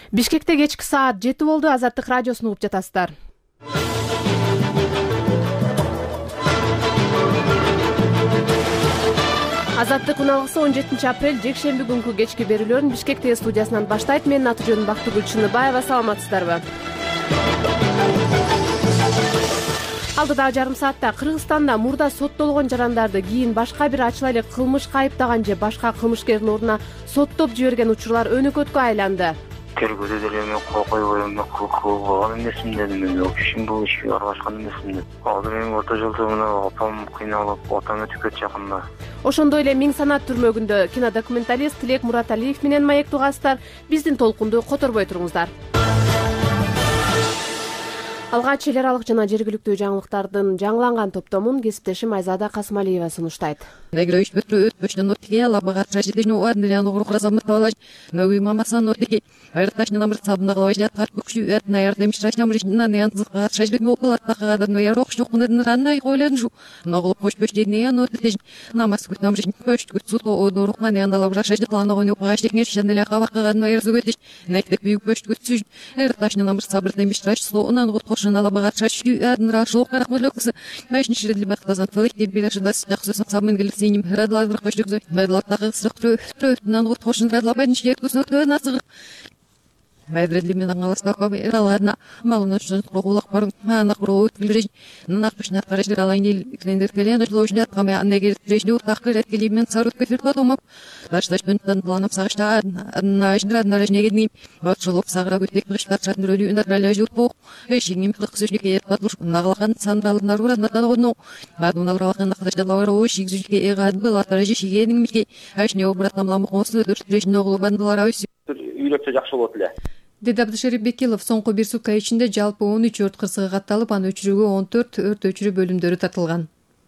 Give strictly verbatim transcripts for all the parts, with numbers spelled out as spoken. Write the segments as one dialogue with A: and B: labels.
A: Бишкекте кечки саат жети болду. Азаттык радиосун угуп жатасыздар. Азаттык уналгысы он жетинчи апрель жекшемби күнкү кечки берүүлөрүн Бишкектеги студиясынан баштайт. Менин аты жөнүм Бактыгүл Чыныбаева. Саламатсыздарбы? Алдыдагы жарым саатта Кыргызстанда мурда соттолгон жарандарды кийин башка бир ачыла элек кылмышка айыптаган же башка кылмышкердин ордуна соттоп жиберген учурлар өнөкөткө айланды.
B: Тергөөдө деле мен кол койбой эмне кылган эмесмин дедим. Мен ишим бул ишке аралашкан эмесмин деп. Азыр эми орто жолдо мына апам кыйналып, отам өтүп кетти жакында.
A: Ошондой эле Миң санат түрмөгүндө кинодокументалист Тилек Мураталиев менен маектугасыздар. Биздин толкунду которбой туруңуздар. Алгач эл аралык жана жергиликтүү жаңылыктардын жаңыланган топтомун кесиптешим Айзада Касымалиева сунуштайт.
C: Журнала багатшачу аднра шоқар қылықсы мәшніші ділбақтазан фылық деп белашыдас жақсысын сабын келісенім радалар қошдықзой мәділаттағы сұрық түрөттінан ғұт қошын радала бәдіншілер күсін өтуін асығыр Мәдредлі мен аңаласына қабы әраладына малына үшін құлақ барын маңақ бұру өткілі нақ үшінат қарашыр алайын ел клендер кәлен ұжылы үшін атқамай анна келіп режді ұтаққы рәткелей мен сарут көферді атомап Ташташ бөнттен планып сағышта адына үшін радына рәжіне кедінейм Бат жылып сағыра көтек ғыштар шатын рөлі үнат рәлі жүт бұқ Өшіңім қылық сөшлеке ет батлыш нағылаған сандралынар ұраднаттан ғыдну Бадуна ұралған нақыдашта лауыра о шик зүлке еғад бұл атары же шигенің меке Әшіне обыратамламық осы дүрт режіне оғылы бандылар өсі
B: Үйлөпсе жақшы болады ле
C: Деди Абдышерип Бекилов соңку бир сутка ичинде жалпы он үч өрт кырсыгы катталып, анын өчүрүүгө он төрт өрт өчүрүү бөлүмдөрү тартылган.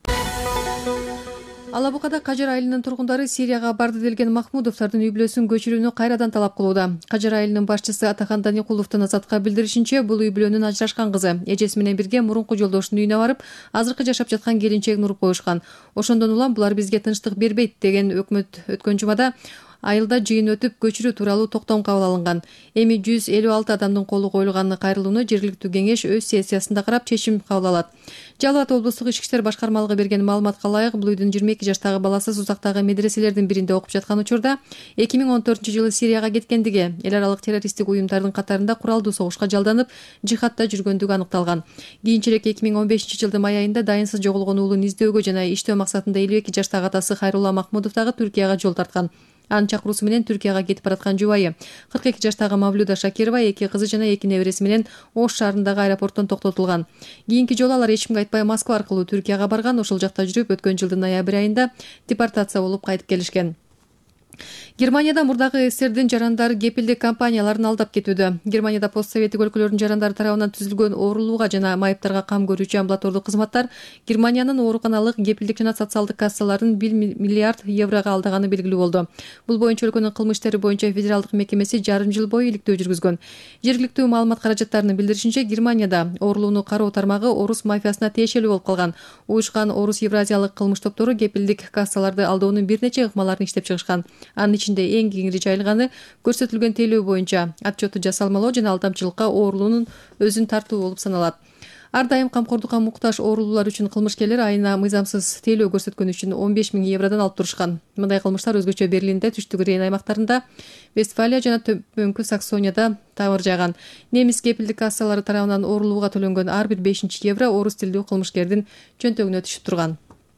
C: Алабукада Кажыр айылынын тургундары Сирияга барды делген Махмудовдордун үй бүлөсүн көчүрүүнү кайрадан талап кылууда. Кажыр айылынын башчысы Атахан Даникуловдун Азатка билдиришинче, бул үй бүлөнүн ажырашкан кызы эжеси менен бирге мурунку жолдошунун үйүнө барып, азыркы жашап жаткан келинчегин уруп коюшкан. Ошондон улам булар бизге тынчтык бербейт деген өкмөт өткөн жумада айылда жыйын өтүп көчүрүү тууралуу токтом кабыл алынган. Эми жүз элүү алты адамдын колу коюлганын кайрылууну жергиликтүү кеңеш өз сессиясында карап чечим кабыл алат. Жалал Абад облустук ички иштер башкармалыгы берген маалыматка ылайык, бул үйдүн жыйырма эки жаштагы баласы Сузактагы медреселердин биринде окуп жаткан учурда эки миң он төртүнчү жылы Сирияга кеткендиги, эл аралык террористтик уюмдардын катарында куралдуу согушка жалданып, жихадта жүргөндүгү аныкталган. Кийинчерээк эки миң он бешинчи жылдын май айында дайынсыз жоголгон уулун издөөгө жана иштөө максатында элүү эки жаштагы атасы Хайрулла Махмудов дагы Түркияга жол тарткан. Анын чакыруусу менен Түркияга кетип бараткан жубайы кырк эки жаштагы Мавлюда Шакирова эки кызы жана эки небереси менен Ош шаарындагы аэропорттон токтотулган. Кийинки жолу алар эч кимге айтпай Москва аркылуу Түркияга барган, ошол жакта жүрүп өткөн жылдын ноябрь айында депортация болуп кайтып келишкен. Германияда мурдагы СССРдин жарандары кепилдик компанияларын алдап кетүүдө. Германияда постсоветтик өлкөлөрдүн жарандары тарабынан түзүлгөн оорулууга жана майыптарга кам көрүүчү амбулатордук кызматтар Германиянын ооруканалык кепилдик жана социалдык кассаларын бир миллиард еврого алдаганы белгилүү болду. Бул боюнча өлкөнүн кылмыш иштери боюнча федералдык мекемеси жарым жыл бою иликтөө жүргүзгөн. Жергиликтүү маалымат каражаттарынын билдиришинче, Германияда оорулууну кароо тармагы орус мафиясына тиешелүү болуп калган. Уюшкан орус евразиялык кылмыш топтору кепилдик кассаларды алдаунун бир нече ыкмаларын иштеп чыгышкан. Анын ичинде эң кеңири жайылганы көрсөтүлгөн тейлөө боюнча отчету жасалмалоо жана алдамчылыкка оорулуунун өзүн тартуу болуп саналат. Ар дайым камкордукка муктаж оорулуулар үчүн кылмышкерлер айына мыйзамсыз тейлөө көрсөткөн үчүн он беш миң евродон алып турушкан. Мындай кылмыштар өзгөчө Берлинде, Түштүк Рейн аймактарында, Вестфалия жана Төмөнкү Саксонияда табыр жайган. Немис кепилдик кассалары тарабынан оорулууга төлөнгөн ар бир бешинчи евро орус тилдүү кылмышкердин чөнтөгүнө түшүп турган.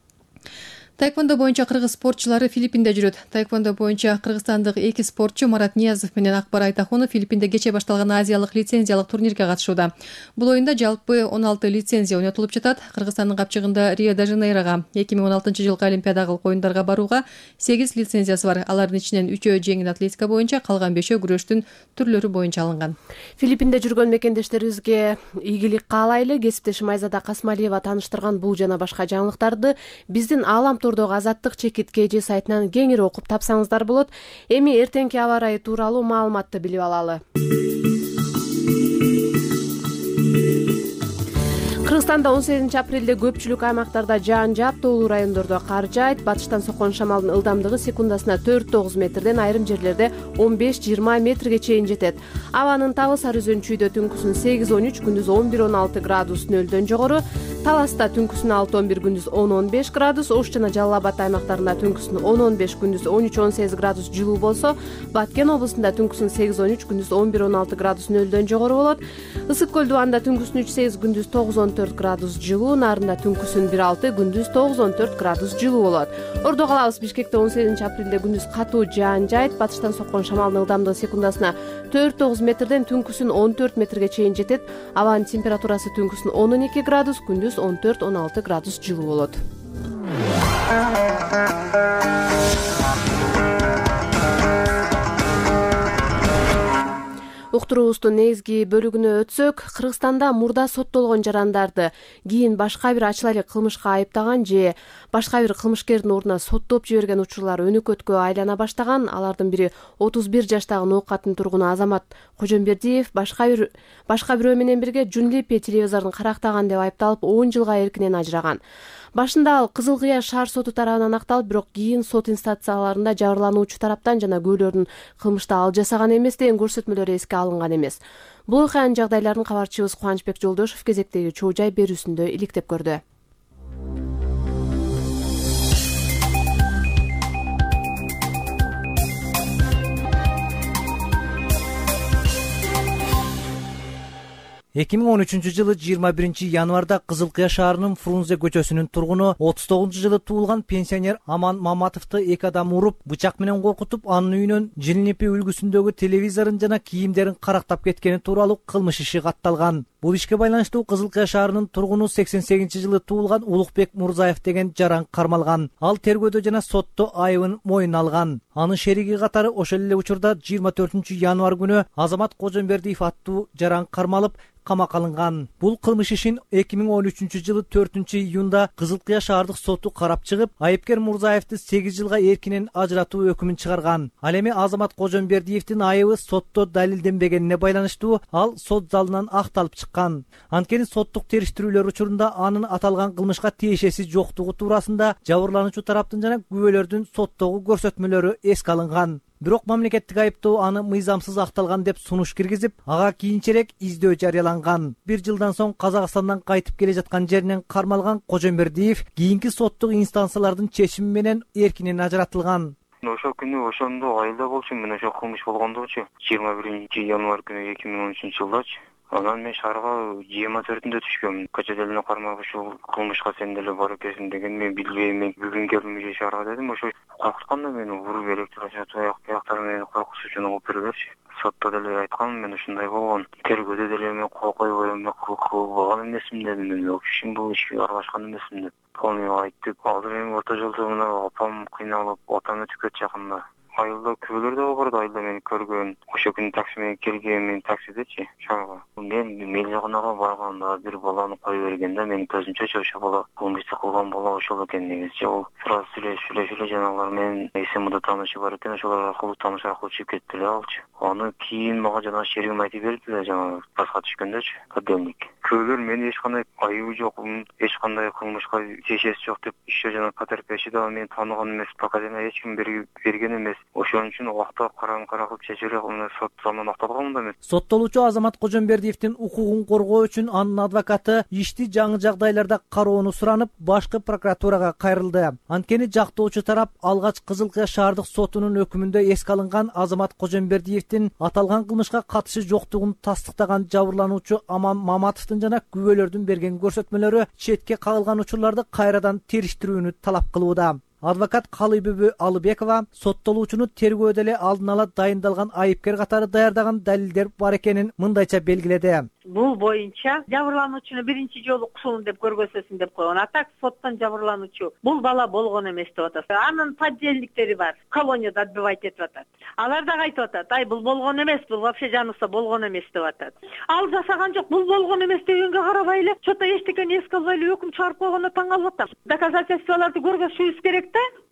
C: Таеквондо боюнча кыргыз спортчулары Филиппинде жүрөт. Таеквондо боюнча кыргызстандык эки спортчу Марат Ниязов менен Акбар Айтахунов Филиппинде кече башталган азиялык лицензиялык турнирге катышууда. Бул оюнда жалпы он алты лицензия ойнотулуп жатат. Кыргызстандын капчыгында Рио-де-Жанейрого эки миң он алтынчы жылкы Олимпиадалык оюндарга барууга сегиз лицензиясы бар. Алардын ичинен үчөө жеңил атлетика боюнча, калган бешөө күрөштүн түрлөрү боюнча алынган.
A: Филиппинде жүргөн мекендештерибизге ийгилик каалайлы. Кесиптешим Айзада Касымалиева тааныштырган бул жана башка жаңылыктарды биздин Аалам Тордогу Азаттык чекит кж сайтынан кеңири окуп тапсаңыздар болот. Эми эртеңки аба ырайы тууралуу маалыматты билип алалы. Кыргызстанда он сегизинчи апрелде көпчүлүк аймактарда жаан жаап, тоолуу райондордо кар жаайт. Батыштан соккон шамалдын ылдамдыгы секундасына төрт тогуз метрден айрым жерлерде он беш жыйырма метрге чейин жетет. Абанын табы Сары Өзөн-Чүйдө түнкүсүн сегиз он үч, күндүз он бир он алты градус нөлдөн жогору, Таласта түнкүсүн алты он бир, күндүз он он беш градус, Ош жана Жалал Абад аймактарында түнкүсүн он он беш, күндүз он үч он сегиз градус жылуу болсо, Баткен облусунда түнкүсүн сегиз он үч, күндүз он бир он алты градус нөлдөн жогору болот. Ысык көл дубанда түнкүсүн үч сегиз, күндүз тогуз он төрт градус жылуу, Нарында түнкүсүн бир алты, күндүз тогуз он төрт градус жылуу болот. Ордо калабыз. Бишкекте он сегизинчи апрелде күндүз катуу жаан жаайт. Батыштан соккон шамалдын ылдамдыгы секундасына төрт тогуз метрден түнкүсүн он төрт метрге чейин жетет. Абанын температурасы түнкүсүн он он эки градус, күндүз он төрт он алты градус жылуу болот. Уктуруубуздун негизги бөлүгүнө өтсөк, Кыргызстанда мурда соттолгон жарандарды кийин башка бир ачыла элек кылмышка айыптаган же башка бир кылмышкердин ордуна соттоп жиберген учурлар өнөкөткө айлана баштаган. Алардын бири отуз бир жаштагы Ноокаттын тургуну Азамат Кожомбердиев башка бир башка бирөө менен бирге Жунлепе телевизорун карактаган деп айыпталып он жылга эркинен ажыраган. Башында ал Кызыл Кыя шаар соту тарабынан акталып, бирок кийин сот инстанцияларында жабырлануучу тараптан жана күбөлөрдүн кылмышта ал жасаган эмес деген көрсөтмөлөр эске алынган эмес. Бул окуянын жагдайларын кабарчыбыз Кубанычбек Жолдошев кезектеги чоо жай берүүсүндө иликтеп көрдү.
D: эки миң он үчүнчү жылы жыйырма биринчи январда Кызыл Кыя шаарынын Фрунзе көчөсүнүн тургуну отуз тогузунчу жылы туулган пенсионер Аман Маматовду эки адам уруп, бычак менен коркутуп, анын үйүнөн Жунлепе үлгүсүндөгү телевизорун жана кийимдерин карактап кеткени тууралуу кылмыш иши катталган. Бул ишке байланыштуу Кызыл Кыя шаарынын тургуну сексен сегизинчи жылы туулган Улукбек Мурзаев деген жаран кармалган. Ал тергөөдө жана сотто айыбын мойнуна алган. Анын шериги катары ошол эле учурда жыйырма төртүнчү январ күнү Азамат Кожомбердиев аттуу жаран кармалып, камакка алынган. Бул кылмыш ишин эки миң он үчүнчү жылы төртүнчү июнда Кызыл Кыя шаардык соту карап чыгып, айыпкер Мурзаевди сегиз жылга эркинен ажыратуу өкүмүн чыгарган. Ал эми Азамат Кожомбердиевдин айыбы сотто далилденбегенине байланыштуу ал сот залынан акталып чыккан. Анткени соттук териштирүүлөр учурунда анын аталган кылмышка тиешеси жоктугу туурасында жабырлануучу тараптын жана күбөлөрдүн соттогу көрсөтмөлөрү эске алынган. Бирок мамлекеттик айыптоо аны мыйзамсыз акталган деп сунуш киргизип, ага кийинчерээк издөө жарыяланган. Бир жылдан соң Казакстандан кайтып келе жаткан жеринен кармалган Кожомбердиев кийинки соттук инстанциялардын чечими менен эркинен ажыратылган.
B: Ошол күнү ошондо айылда болчумун, мен ошо кылмыш болгондочу жыйырма биринчи январ күнү эки миң он үчүнчү жылдачы. Анан мен шаарга жыйырма төртүндө түшкөмүн. Качаделине кармап ушул кылмышка сен деле бар экенсиң деген мен билбейм. Мен бүгүн келдим же шаарга дедим. Ошо коркутканда мени уруп электр аяктары менен коркутуучуну алып бергилерчи. Сотто деле айткам, мен ушундай болгон. Тергөөдө деле мен кокойбой эме кылган эмесмин дедим. Мен вообще бул ишке аралашкан эмесмин деп. Кону айттык. Азыр эми орто жолдо мына апам кыйналып, атам өтүп кетти жакында. Айылда күбөлөр да бар, айылда мени көргөн. Ошо күнү такси менен келген, мен таксидечи шаарга. Мен мелжагынага барганда бир баланы кое берген да, менин көзүмчө ошо бала кылмышты кылган бала ошол экен негизи. Ол сразу сүйлөшүп эле жанагылар менен эсемде таанышы бар экен, ошолор аркылуу тааныш аркылуу чыгып кетти эле алчы. Аны кийин мага жана шеригим айтып берди эле, жана баска түшкөндөчү, отдельник. Күбөлөр мени эч кандай айыбы жок, эч кандай кылмышка тиешеси жок деп, иши жана потерпевши да мени тааныган эмес, показания эч ким берген эмес. Ошон үчүн убакта караң кара кылып чечилип, мына сот залынан акталган да мен.
D: Соттолуучу Азамат Кожомбердиевдин укугун коргоо үчүн анын адвокаты ишти жаңы жагдайларда кароону суранып, башкы прокуратурага кайрылды. Анткени жактоочу тарап алгач Кызыл Кыя шаардык сотунун өкүмүндө эске алынган Азамат Кожомбердиевдин аталган кылмышка катышы жоктугун тастыктаган жабырлануучу Аман Маматовдун жана күбөлөрдүн берген көрсөтмөлөрү четке кагылган учурларды кайрадан териштирүүнү талап кылууда. Адвокат Калыбүбү Алыбекова соттолуучуну тергөөдө эле алдын ала дайындалган айыпкер катары даярдаган далилдер бар экенин мындайча белгиледи.
E: Бул боюнча жабырлануучуну биринчи жолу кусулун деп көргөзсөсүн деп койгон. А так соттон жабырлануучу бул бала болгон эмес деп атат. Анын подельниктери бар, колонияда отбывать этип атат. Алар да айтып атат, ай бул болгон эмес, бул вообще жаныкса болгон эмес деп атат. Ал жасаган жок, бул болгон эмес дегенге карабай эле чото эчтекени эске албай эле өкүм чыгарып койгонуна таң калып атам. Доказательстволорду көргөзүшүбүз керек да.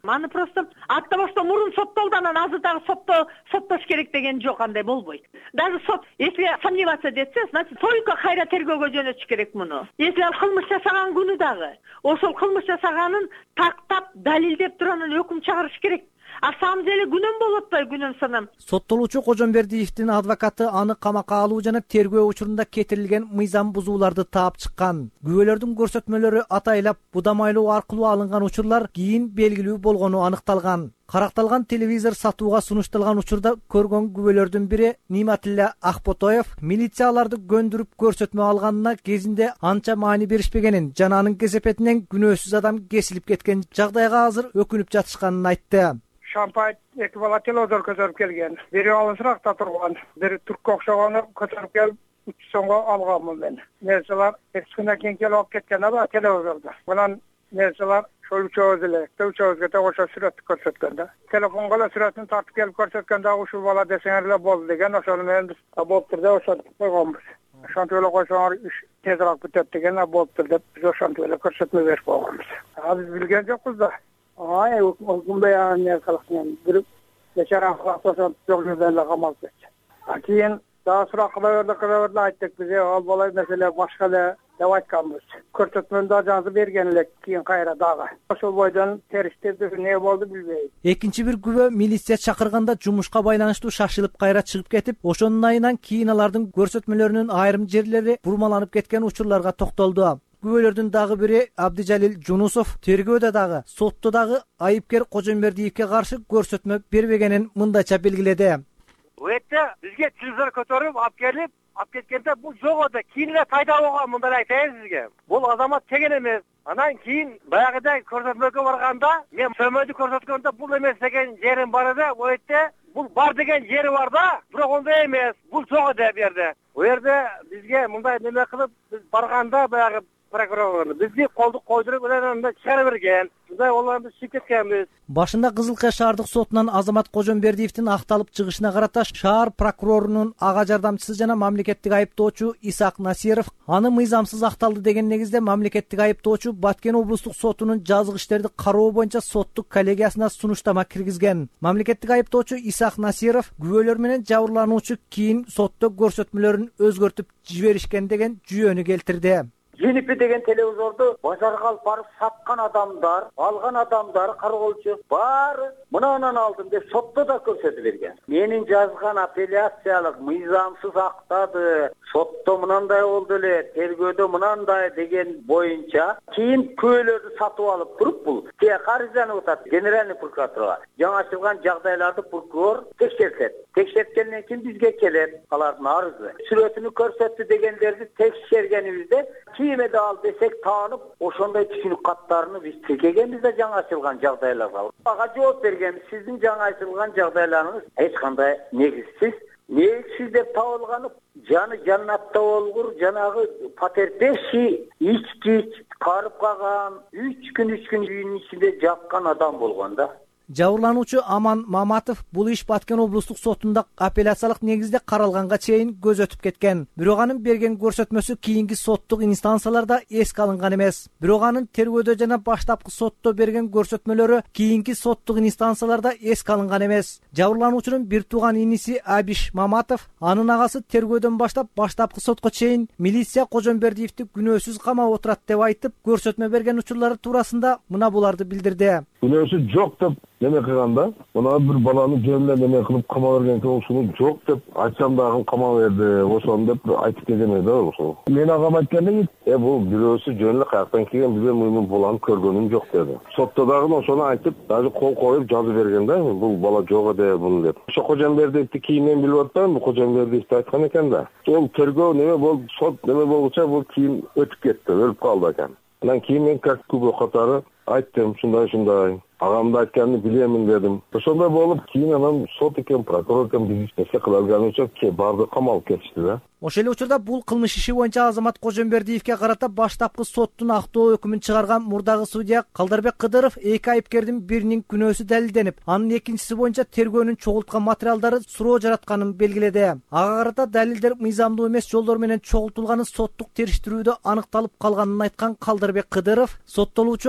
E: Аны просто атта башта мурун соттолду, анан азыр дагы сотто соттош керек деген жок, андай болбойт. Даже сот если сомневаться десе, значит только кайра тергөөгө жөнөтүш керек муну. Если ал кылмыш жасаган күнү дагы ошол кылмыш жасаганын тактап, далилдеп туруп анан өкүм чыгарыш керек. А самом деле күнөм болуп атпайбы, күнөм санам.
D: Соттолуучу Кожомбердиевдин адвокаты аны камакка алуу жана тергөө учурунда кетирилген мыйзам бузууларды таап чыккан. Күбөлөрдүн көрсөтмөлөрү атайлап будамайлоо аркылуу алынган учурлар кийин белгилүү болгону аныкталган. Каракталган телевизор сатууга сунушталган учурда көргөн күбөлөрдүн бири Ниматилла Акботоев милицияларды көндүрүп көрсөтмө алганына кезинде анча маани беришпегенин жана анын кесепетинен күнөөсүз адам кесилип кеткен жагдайга азыр өкүнүп жатышканын айтты.
F: Шампай эки бала телевизор көтөрүп келген. Бири алысыракта турган, бири түрккө окшогону көтөрүп келип үч сомго алганмын мен. Нерселер эки күнөн кийин келип алып кеткен ага телевизорду. Анан нерселер ошол үчөөбүз эле, үчөөбүзгө да ошо сүрөттү көрсөткөн да. Телефонго эле сүрөтүн тартып келип көрсөткөн да ушул бала десеңер эле болду деген, ошону менен биз болуптур деп ошентип койгонбуз. Ошентип эле койсоңор иш тезирээк бүтөт деген болуптур деп биз ошентип эле көрсөтмө берип койгонбуз. А биз билген жокпуз да. Ай, укумдай аны кылган бир бечара кылган жок жерден эле камалып кетти. А кийин дагы сурак кыла берди, кыла берди, айттык биз ал бала маселе башка эле деп айтканбыз. Көрсөтмөнү да жазып берген элек кийин кайра дагы. Ошол бойдон териштирди, эмне болду билбейм.
D: Экинчи бир күбө милиция чакырганда жумушка байланыштуу шашылып кайра чыгып кетип, ошонун айынан кийин алардын көрсөтмөлөрүнүн айрым жерлери бурмаланып кеткен учурларга токтолду. Күбөлөрдүн дагы бири Абдижалил Жунусов тергөөдө дагы, сотто дагы айыпкер Кожомбердиевке каршы көрсөтмө бербегенин мындайча белгиледи.
G: Өтө бизге телевизор көтөрүп алып келип, алып кеткенде бул жок эди. Кийин эле пайда болгон, мындай айтайын сизге. Бул азамат деген эмес. Анан кийин баягыдай көрсөтмөгө барганда, мен сөмөдү көрсөткөндө бул эмес деген жерим бар эди. Өтө бул бар деген жери бар да, бирок ондай эмес. Бул жок эди бу жерде. Бу жерде бизге мындай неме кылып, биз барганда баягы прокурор бизди колду койдуруп анан чыгара берген. Мындай оларды чыгып кеткенбиз.
D: Башында Кызыл Кыя шаардык сотунан Азамат Кожомбердиевдин акталып чыгышына карата шаар прокурорунун ага жардамчысы жана мамлекеттик айыптоочу Исак Насиров аны мыйзамсыз акталды деген негизде мамлекеттик айыптоочу Баткен облустук сотунун жазык иштерди кароо боюнча соттук коллегиясына сунуштама киргизген. Мамлекеттик айыптоочу Исак Насиров күбөлөр менен жабырлануучу кийин сотто көрсөтмөлөрүн өзгөртүп жиберишкен деген жүйөнү келтирди.
H: Женипи деген телевизорду базарга алып барып саткан адамдар, алган адамдар, кароолчу баары мынанан алдым деп сотто да көрсөтүп берген. Менин жазган апелляциялык мыйзамсыз актады, сотто мынандай болду эле, тергөөдө мынандай деген боюнча кийин күбөлөрдү сатып алып туруп бул те карызданып атат генеральный прокуратурага. Жаңы ачылган жагдайларды прокурор текшертет. Текшерткенден кийин бизге келет алардын арызы. Сүрөтүнү көрсөттү дегендерди текшергенибизде кийиме да ал десек таанып, ошондой түшүнүк каттарыны биз тиркегенбиз да жаңы ачылган жагдайларга. Ага жооп бергенбиз, сиздин жаңы ачылган жагдайларыңыз эч кандай негизсиз, негизсиз деп табылганы жаны жаннатта болгур, жанагы потерпевший ичкич, карып калган, үч күн үч күн үйүнүн ичинде жаткан адам болгон да.
D: Жабырлануучу Аман Маматов бул иш Баткен облустук сотунда апелляциялык негизде каралганга чейин көз өтүп кеткен. Бирок анын берген көрсөтмөсү кийинки соттук инстанцияларда эске алынган эмес. Бирок анын тергөөдө жана баштапкы сотто берген көрсөтмөлөрү кийинки соттук инстанцияларда эске алынган эмес. Жабырлануучунун бир тууган иниси Абиш Маматов анын агасы тергөөдөн баштап баштапкы сотко чейин милиция Кожомбердиевди күнөөсүз камап отурат деп айтып, көрсөтмө берген учурлары туурасында мына буларды билдирди.
I: Күнөөсү жок деп неме кылганда, мына бир баланы жөнүнө неме кылып кама берген ошону жок деп айтсам дагы кама берди, ошону деп айтып кетеме да ошол. Мен агам айтканда, "Э бул бирөөсү жөн эле каяктан келген, биз муну баланы көргөнүм жок" деди. Сотто дагы ошону айтып, даже кол коюп жазып берген да, бул бала жок эди муну деп. Ошо Кожомбердиевди кийинен билип атпайм, Кожомбердиевди айткан экен да. Ол тергөө неме болуп, сот неме болгуча бул кийин өтүп кетти, өлүп калды экен. Анан кийин мен как күбө катары айттым, шундай шундай. Агамды айтканын билемин дедим. Ошондой болуп, кийин анан сот экен, прокурор экен биз нерсе кыла алган үчүн барды камалып кетишти да.
D: Ошол эле учурда бул кылмыш иши боюнча Азамат Кожомбердиевке карата баштапкы соттун актоо өкүмүн чыгарган мурдагы судья Калдарбек Кыдыров эки айыпкердин биринин күнөөсү далилденип, анын экинчиси боюнча тергөөнүн чогулткан материалдары суроо жаратканын белгиледи. Ага карата далилдер мыйзамдуу эмес жолдор менен чогултулганы соттук териштирүүдө аныкталып калганын айткан Калдарбек Кыдыров соттолуучу Азамат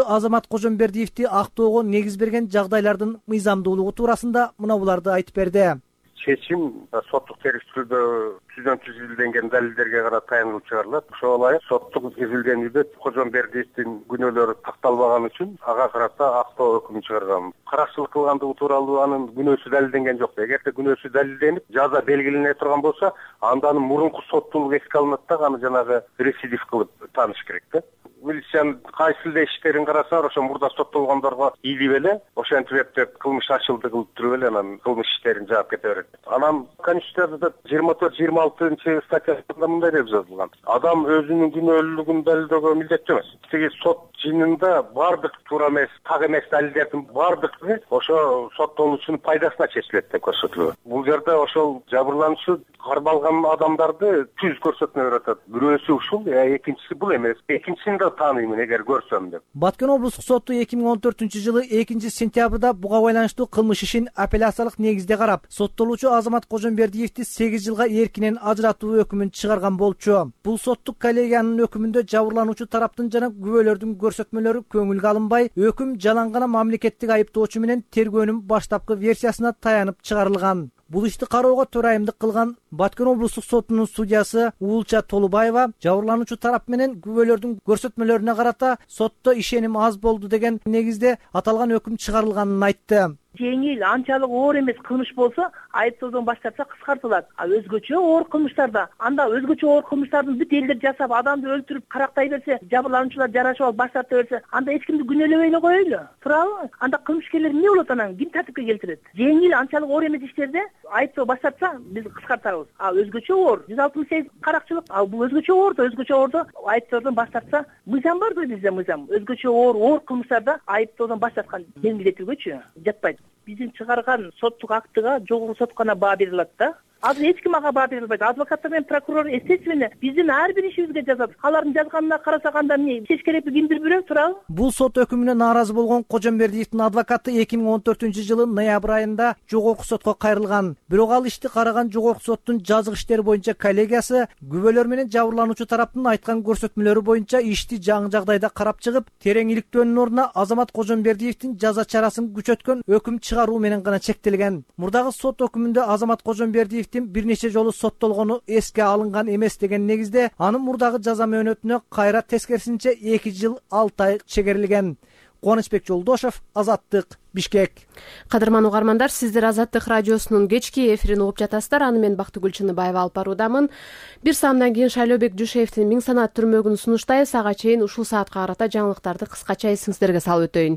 D: Азамат Кожомбердиевди актоого негиз берген жагдайлардын мыйзамдуулугу туурасында мына буларды айтып берди.
J: Чечим соттук териштирүүдө түздөн түз изилденген далилдерге карап таянылып чыгарылат. Ошого ылайык соттук изилденүүдө Кожомбердиевдин күнөөлөрү такталбаган үчүн ага карата актоо өкүмү чыгарган. Каракчылык кылгандыгы тууралуу анын күнөөсү далилденген жок. Эгерде күнөөсү далилденип, жаза белгилене турган болсо, анда анын мурунку соттуулугу эске алынат да, аны жанагы рецидив кылып тааныш керек да. Милициянын кайсы эле иштерин карасаңар, ошо мурда соттолгондорго ийип эле ошентип эптеп кылмыш ачылды кылып туруп эле анан кылмыш иштерин жаап кете берет. Анан Конституцияда жыйырма төрт жыйырма алтынчы статьясында мындай деп жазылган: адам өзүнүн күнөөлүүлүгүн далилдөөгө милдеттүү эмес. Тиги сот жыйынында бардык туура эмес, так эмес далилдердин бардыгы ошо соттолуучунун пайдасына чечилет деп көрсөтүлөт. Бул жерде ошол жабырлануучу кармалган адамдарды түз көрсөтмө берип атат. Бирөөсү ушул, экинчиси бул эмес. Экинчисин да тааныймын эгер көрсөм деп.
D: Баткен облустук соту эки миң он төртүнчү жылы экинчи сентябрда буга байланыштуу кылмыш ишин апелляциялык негизде карап, соттолуучу Азамат Кожомбердиевди сегиз жылга эркинен ажыратуу өкүмүн чыгарган болчу. Бул соттук коллегиянын өкүмүндө жабырлануучу тараптын жана күбөлөрдүн көрсөтмөлөрү көңүлгө алынбай, өкүм жалаң гана мамлекеттик айыптоочу менен тергөөнүн баштапкы версиясына таянып чыгарылган. Бул ишти кароого төрайымдык кылган Баткен облустук сотунун судьясы Уулча Толубаева жабырлануучу тарап менен күбөлөрдүн көрсөтмөлөрүнө карата сотто ишеним аз болду деген негизде аталган өкүм чыгарылганын айтты.
E: Жеңил, анчалык оор эмес кылмыш болсо, айыптоодон баш тартса кыскартылат. А өзгөчө оор кылмыштарда, анда өзгөчө оор кылмыштардын бүт элдер жасап, адамды өлтүрүп, карактай берсе, жабырлануучулар жарашып алып баш тарта берсе, анда эч кимди күнөөлөбөй эле коелу. Туурабы? Анда кылмышкерлер эмне болот анан? Ким тартипке келтирет? Жеңил, анчалык оор эмес иштерде айыптоо баш тартса, биз кыскартабыз. А өзгөчө оор, жүз алтымыш сегиз каракчылык, а бул өзгөчө оордо, өзгөчө оордо айыптоодон баш тартса, мыйзам бар да бизде мыйзам. Өзгөчө оор, оор кылмыштарда айыптоодон баш тарткан белгилетилгөчү жатпайт. Биздин чыгарган соттук актыга жогорку сот гана баа бере алат да. Азыр эч ким ага баа бере албайт. Адвокаттар менен прокурор естественно биздин ар бир ишибизге жазат. Алардын жазганына карасак анда эмне чеч керекпи, кимдир бирөө, туурабы?
D: Бул сот өкүмүнө нааразы болгон Кожомбердиевдин адвокаты эки миң он төртүнчү жылы ноябрь айында жогорку сотко кайрылган. Бирок ал ишти караган жогорку соттун жазык иштери боюнча коллегиясы күбөлөр менен жабырлануучу тараптын айткан көрсөтмөлөрү боюнча ишти жаңы жагдайда карап чыгып, терең иликтөөнүн ордуна Азамат Кожомбердиевдин жаза чарасын күчөткөн өкүм чыгаруу менен гана чектелген. Мурдагы сот өкүмүндө Азамат Кожомбердиевдин бир нече жолу соттолгону эске алынган эмес деген негизде анын мурдагы жаза мөөнөтүнө кайра тескерисинче эки жыл алты ай чегерилген. Кубанычбек Жолдошев, Азаттык, Бишкек.
A: Кадырман угармандар, сиздер Азаттык радиосунун кечки эфирин угуп жатасыздар. Аны мен Бактыгүл Чыныбаева алып баруудамын. Бир саамдан кийин Шайлообек Дүйшеевдин Миң санат түрмөгүн сунуштайбыз. Ага чейин ушул саатка карата жаңылыктарды кыскача эсиңиздерге салып өтөйүн.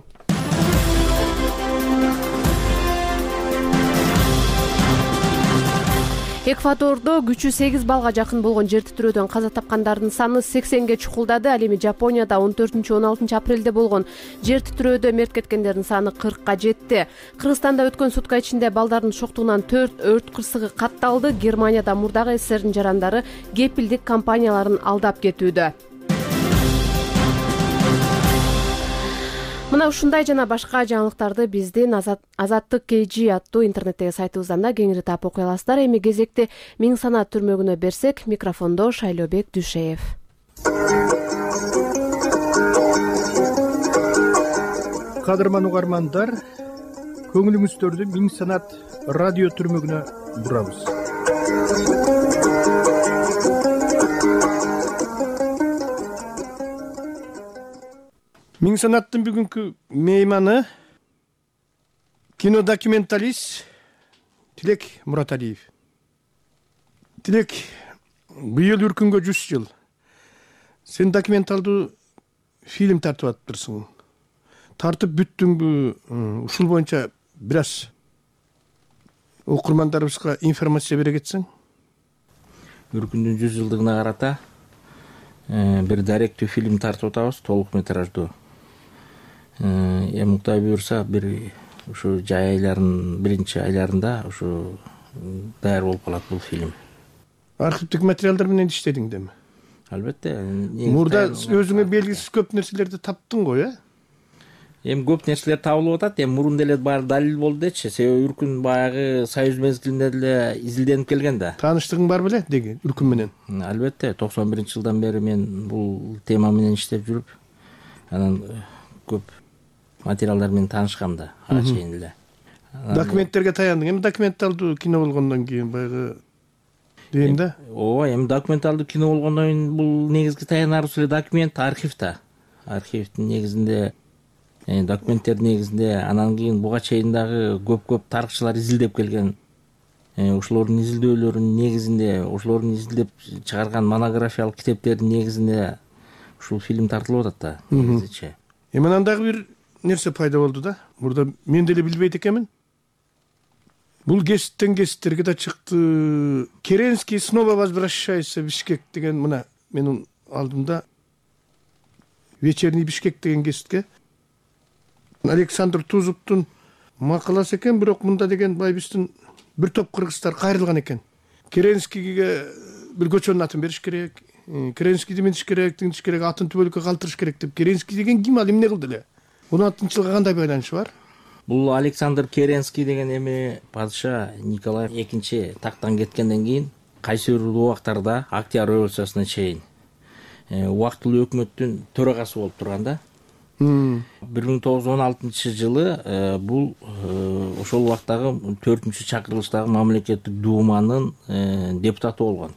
A: Эквадордо күчү сегиз балга жакын болгон жер титирөөдөн каза тапкандардын саны сексенге чукулдады. Ал эми Жапонияда он төртүнчү он алтынчы апрелде болгон жер титирөөдө мерт кеткендердин саны кыркка жетти. Кыргызстанда өткөн сутка ичинде балдардын шоктугунан төрт өрт кырсыгы катталды. Германияда мурдагы СССРдин жарандары кепилдик компанияларын алдап кетүүдө. Мына ушундай жана башка жаңылыктарды биздин Азаттык кей аттуу интернеттеги сайтыбыздан да кеңири таап окуй аласыздар. Эми кезекти Миң санат түрмөгүнө берсек, микрофондо Шайлообек Дүйшеев.
K: Кадырман угармандар, көңүлүңүздөрдү Миң санат радио түрмөгүнө бурабыз. Миң санаттын бүгүнкү мейманы кинодокументалист Тилек Мураталиев. Тилек, быйыл үркүнгө жүз жыл. Сен документалдуу фильм тартып атыптырсың. Тартып бүттүңбү? Ушул боюнча бир аз окурмандарыбызга информация бере кетсең.
L: Үркүндүн жүз жылдыгына карата бир даректүү фильм тартып атабыз, толук метраждуу. Эми Кудай буйрса бир ушу жай айларын биринчи айларында ушу даяр болуп калат бул фильм.
K: Архивдик материалдар менен иштедиң деми?
L: Албетте.
K: Мурда өзүңө белгисиз көп нерселерди таптың го, э?
L: Эми көп нерселер табылып атат. Эми мурун деле баары далил болду дечи. Себеби үркүн баягы Союз мезгилинде деле изилденип келген да.
K: Тааныштыгың бар беле деги үркүн менен?
L: Албетте. токсон биринчи жылдан бери мен бул тема менен иштеп жүрүп, анан көп материалдар менен таанышкам да ага чейин эле.
K: Документтерге таяндың. Эми документалдуу кино болгондон кийин баягы дейм да.
L: Ооба, эми документалдуу кино болгондон кийин бул негизги таянарыбыз эле документ, архив да. Архивдин негизинде документтер негизинде анан кийин буга чейин дагы көп-көп тарыхчылар изилдеп келген. Ошолордун изилдөөлөрүнүн негизинде, ошолордун изилдеп чыгарган монографиялык китептердин негизинде ушул фильм тартылып атат да негизичи.
K: Эми анан дагы бир нерсе пайда болду да. Мурда мен деле билбейт экенмин. Бул кесиптен кесиптерге да чыкты. Керенский снова возвращается в Бишкек деген мына менин алдымда вечерний Бишкек деген кесипке Александр Тузовдун макаласы экен, бирок мында деген байбиздин бир топ кыргыздар кайрылган экен. Керенскийге бир көчөнүн атын бериш керек, Керенскийди ментиш керек, тинтиш керек, атын түбөлүккө калтырыш керек деп. Керенский деген ким, ал эмне кылды эле? он алтынчы жылга кандай байланышы бар?
L: Бул Александр Керенский деген эми падыша Николай экинчи тактан кеткенден кийин кайсы бир убактарда Октябрь революциясына чейин убактылуу өкмөттүн төрагасы болуп турган да. бир миң тогуз жүз он алтынчы жылы бул ошол убактагы төртүнчү чакырылыштагы мамлекеттик думанын депутаты болгон.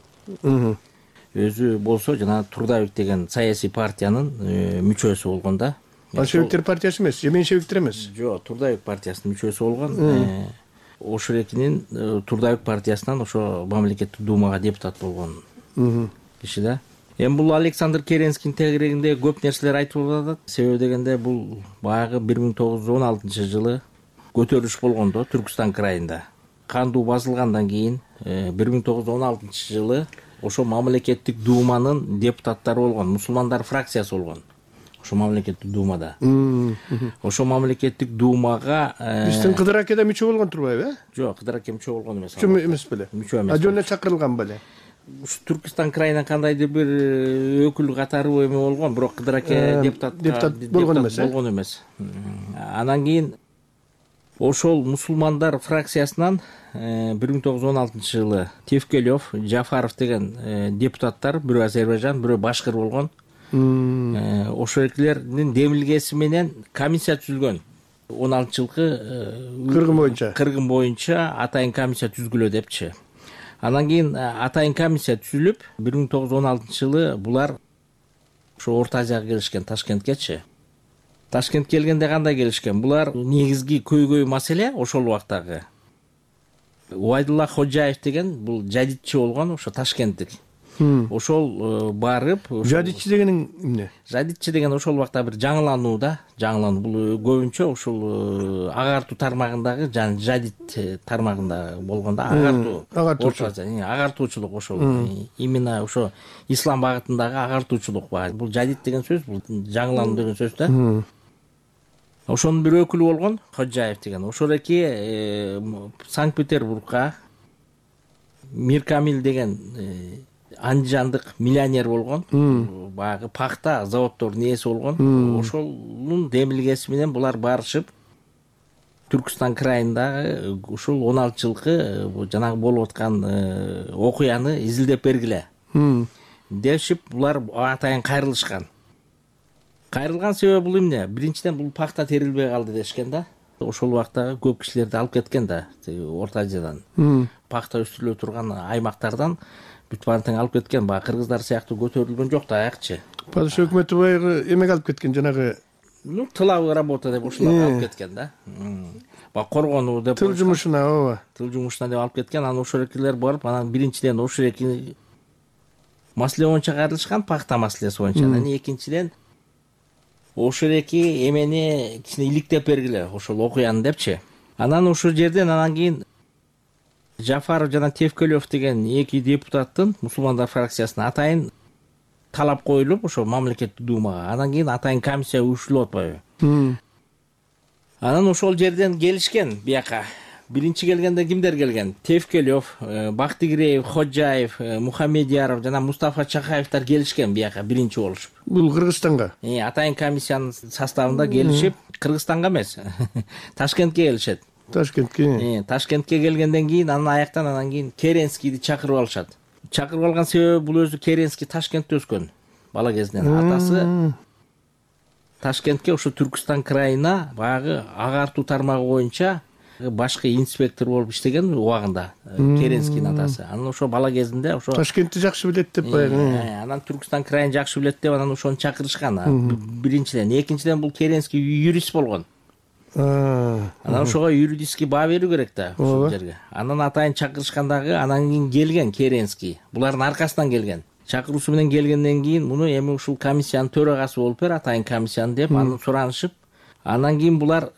L: Өзү болсо жана Трудовик деген саясий партиянын мүчөсү болгон да.
K: Большевиктер партиясы эмес, же меньшевиктер эмес?
L: Жок, Трудовик партиясынын мүчөсү болгон. Ошурекинин Трудовик партиясынан ошо мамлекеттик думага депутат болгон киши да. Эми бул Александр Керенскийдин тегерегинде көп нерселер айтылып атат. Себеби дегенде бул баягы бир миң тогуз жүз он алтынчы жылы көтөрүлүш болгондо Түркүстан крайында. Кандуу басылгандан кийин бир миң тогуз жүз он алтынчы жылы ошо мамлекеттик думанын депутаттары болгон, мусулмандар фракциясы болгон. Ошо мамлекеттик думада. Ошо мамлекеттик думага
K: биздин Кыдыр аке да мүчө болгон турбайбы, э?
L: Жок, Кыдыр аке мүчө болгон эмес.
K: Мүчө эмес беле?
L: Мүчө эмес.
K: А жөн эле чакырылган беле?
L: Ушу Түркүстан крайынан кандайдыр бир өкүл катары эме болгон, бирок Кыдыр аке депутат
K: депутат болгон эмес, э?
L: Болгон эмес. Анан кийин ошол мусулмандар фракциясынан бир миң тогуз жүз он алтынчы жылы Тевкелев, Жафаров деген депутаттар, бирөө Азербайжан, бирөө Башкыр болгон. Ошол экилердин демилгеси менен комиссия түзүлгөн. он алтынчы жылкы
K: кыргын боюнча.
L: Кыргын боюнча атайын комиссия түзгүлө депчи. Анан кийин атайын комиссия түзүлүп, бир миң тогуз жүз он алтынчы жылы булар ошо Орто Азияга келишкен, Ташкенткечи. Ташкент келгенде кандай келишкен? Булар негизги көйгөй маселе ошол убактагы Убайдулла Ходжаев деген бул жадитчи болгон, ошо Ташкенттик. Ошол барып,
K: жадитчи дегенин эмне?
L: Жадитчи деген ошол убакта бир жаңылануу да, жаңылануу. Бул көбүнчө ошол агартуу тармагындагы, жана жадит тармагында болгондо агартуу. Агартуучулук ошол. Именно ошо ислам багытындагы агартуучулук бар. Бул жадит деген сөз, бул жаңылануу деген сөз да. Ошонун бир өкүлү болгон Ходжаев деген. Ошол эки Санкт-Петербургга Миркамил деген андижандык миллионер болгон, баягы пахта заводдордун ээси болгон. Ошонун демилгеси менен булар барышып Түркүстан крайындагы ушул он алты жылкы жанагы болуп аткан окуяны изилдеп бергиле дешип, булар атайын кайрылышкан. Кайрылган себеби бул эмне? Биринчиден бул пахта терилбей калды дешкен да. Ошол убакта көп кишилерди алып кеткен да, Орто Азиядан. Пахта өстүрүлө турган аймактардан бүт баарын алып кеткен. Баягы кыргыздар сыяктуу көтөрүлгөн жок да аякчы.
K: Падыша өкмөтү баягы эмеге алып кеткен, жанагы
L: ну тыловый работа деп ушуларга алып кеткен да. Баягы коргонуу деп,
K: тыл жумушуна, ооба.
L: Тыл жумушуна деп алып кеткен. Анан ошол экилер барып, анан биринчиден ошол эки маселе боюнча кайрылышкан, пахта маселеси боюнча. Анан экинчиден ошол эки эмени кичине иликтеп бергиле, ошол окуяны депчи. Анан ошол жерден анан кийин Жафаров жана Тевкелев деген эки депутаттын мусулмандар фракциясына атайын талап коюлуп ошо мамлекеттик думага. Анан кийин атайын комиссия уюштурулуп атпайбы? Анан ошол жерден келишкен бияка. Биринчи келгенде кимдер келген? Тевкелев, Бактыгиреев, Ходжаев, Мухамедияров жана Мустафа Чакаевтар келишкен бияка биринчи болушуп.
K: Бул Кыргызстанга.
L: Атайын комиссиянын составында келишип, Кыргызстанга эмес, Ташкентке келишет.
K: Ташкентке.
L: Ташкентке келгенден кийин анан аяктан анан кийин Керенскийди чакырып алышат. Чакырып алган себеби бул өзү Керенский Ташкентте өскөн бала кезинен. Атасы Ташкентке ошо Түркүстан крайына баягы агартуу тармагы боюнча башкы инспектор болуп иштеген убагында Керенскийдин атасы. Анан ошо бала кезинде ошо
K: Ташкентти жакшы билет деп баягы.
L: Анан Түркүстан крайын жакшы билет деп анан ошону чакырышкан. Биринчиден, экинчиден бул Керенский юрист болгон. Анан ошого юридический баа берүү керек да ушул жерге. Анан атайын чакырышкандагы, анан кийин келген Керенский. Булардын аркасынан келген. Чакыруусу менен келгенден кийин муну эми ушул комиссиянын төрагасы болуп бер, атайын комиссиянын деп аны суранышып, анан кийин булар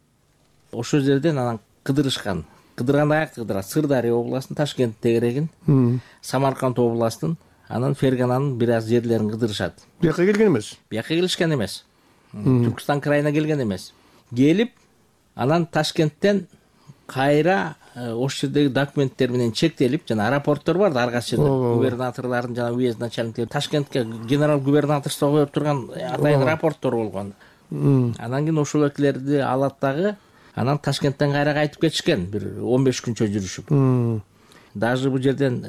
L: ошол жерден анан кыдырышкан. Кыдырганда аяк кыдыра Сырдария областынын Ташкент тегерегин, Самарканд областынын, анан Фергананын бир аз жерлерин кыдырышат.
K: Бияка келген эмес.
L: Бияка келишкен эмес. Түркүстан крайына келген эмес. Келип, анан Ташкенттен кайра ошол жердеги документтер менен чектелип, жана аэропорттор бар да ар кайсы жерде. Губернаторлордун жана уезд начальниктери Ташкентке генерал губернаторство коюп турган атайын аэропорттор болгон. Анан кийин ошол экилерди алат дагы, анан Ташкенттен кайра кайтып кетишкен, бир он беш күнчө жүрүшүп. Даже бул жерден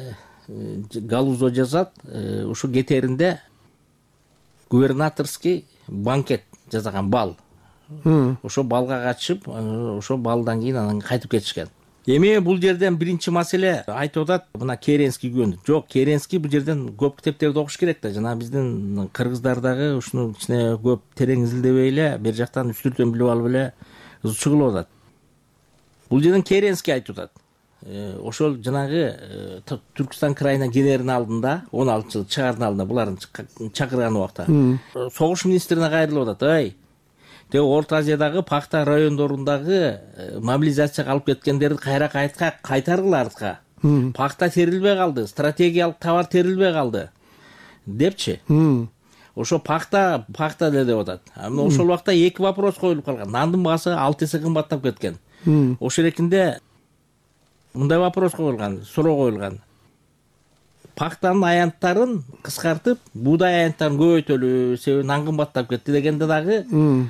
L: галузо жазат, ушу кетеринде губернаторский банкет жасаган, бал. Ошо балга катышып, ошо балдан кийин анан кайтып кетишкен. Эми бул жерден биринчи маселе айтып атат, мына Керенский күн. Жок, Керенский бул жерден көп китептерди окуш керек да. Жана биздин кыргыздардагы ушуну ичине көп терең изилдебей эле, бер жактан үстүртөн билип алып эле чыгылып атат. Бул жерден Керенский айтып атат. Ошол жанагы Түркүстан крайына келердин алдында, он алтынчы жыл чыгардын алдында булардын чакырган убакта согуш министрине кайрылып атат. Ай, Те Орто Азиядагы пахта райондорундагы мобилизацияга алып кеткендерди кайра кайтка кайтаргыла артка. Пахта терилбей калды, стратегиялык товар терилбей калды депчи. Ошо пахта пахта деп атат. Аны ошол убакта эки вопрос коюлуп калган. Нандын баасы алты эсе кымбаттап кеткен. Ошол эркинде мындай вопрос коюлган, суроо коюлган. Пахтанын аянттарын кыскартып, буудай аянттарын көбөйтөлү, себеби нан кымбаттап кетти дегенде дагы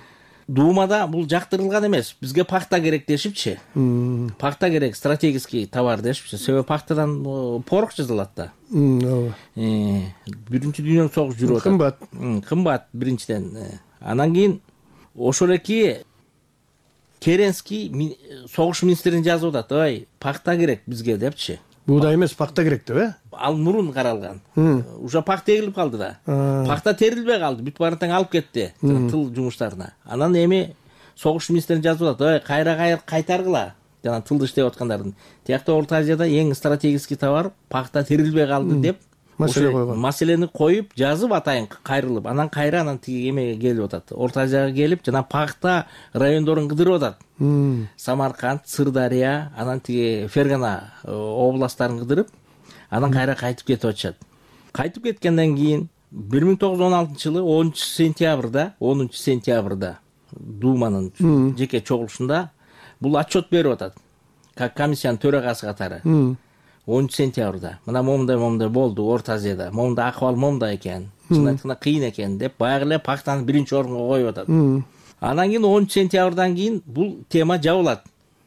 L: Думада бул жактырылган эмес. Бизге пахта керек дешипчи. Пахта керек, стратегический товар дешипчи. Себеби пахтадан порох жасалат да. Ооба. Биринчи дүйнөлүк согуш жүрүп атат. Кымбат. Кымбат биринчиден. Анан кийин ошол эки Керенский согуш министрин жазып атат. Ой, пахта керек бизге депчи.
K: Буудай эмес, пахта керек деп, э?
L: Ал мурун каралган. Уже пахта эгилип калды да. Пахта терилбей калды, бүт баарын тең алып кетти тыл жумуштарына. Анан эми согуш министрин жазып атат, ой, кайра кайтаргыла. Жана тылды иштеп аткандардын. Тиякта Орто Азияда эң стратегический товар пахта терилбей калды деп маселе койгон. Маселени коюп, жазып атайын кайрылып, анан кайра анан тиги эмеге келип атат. Орто Азияга келип, жана пахта райондорун кыдырып атат. Самарканд, Сырдария, анан тиги Фергана областтарын кыдырып, анан кайра кайтып кетип атышат. Кайтып кеткенден кийин бир миң тогуз жүз он алтынчы жылы онунчу сентябрда, онунчу сентябрда Думанын жеке чогулушунда бул отчет берип атат. Как комиссиянын төрагасы катары. онунчу сентябрда. Мына момундай момундай болду Орто Азияда. Момундай акыбал момундай экен. Чын айтканда кыйын экен деп баягы эле пахтаны биринчи орунга коюп атат. Анан кийин онунчу сентябрдан кийин бул тема жабылат.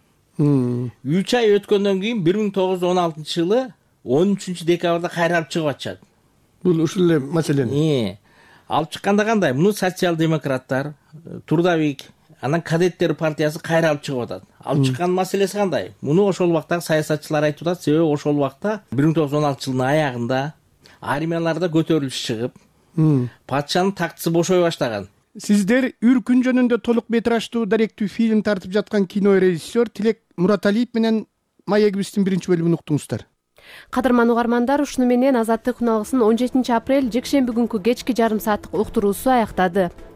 L: үч ай өткөндөн кийин бир миң тогуз жүз он алтынчы жылы он үчүнчү декабрда кайра алып чыгып атышат.
K: Бул ушул эле маселени.
L: Алып чыкканда кандай? Муну социал-демократтар, Трудовик, анан кадеттер партиясы кайра алып чыгып атат. Алып чыккан маселеси кандай? Муну ошол убакта саясатчылар айтып атат, себеби ошол убакта бир миң тогуз жүз он алтынчы жылдын аягында армияларда көтөрүлүш чыгып, патшанын тактысы бошой баштаган.
K: Сиздер Үркүн жөнүндө толук метраждуу даректүү фильм тартып жаткан кинорежиссер Тилек Мураталиев менен маегибиздин биринчи бөлүмүн уктуңуздар.
A: Кадырман угармандар, ушуну менен Азаттык күн алгысынын он жетинчи апрель жекшемби күнкү кечки жарым сааттык уктуруусу аяктады.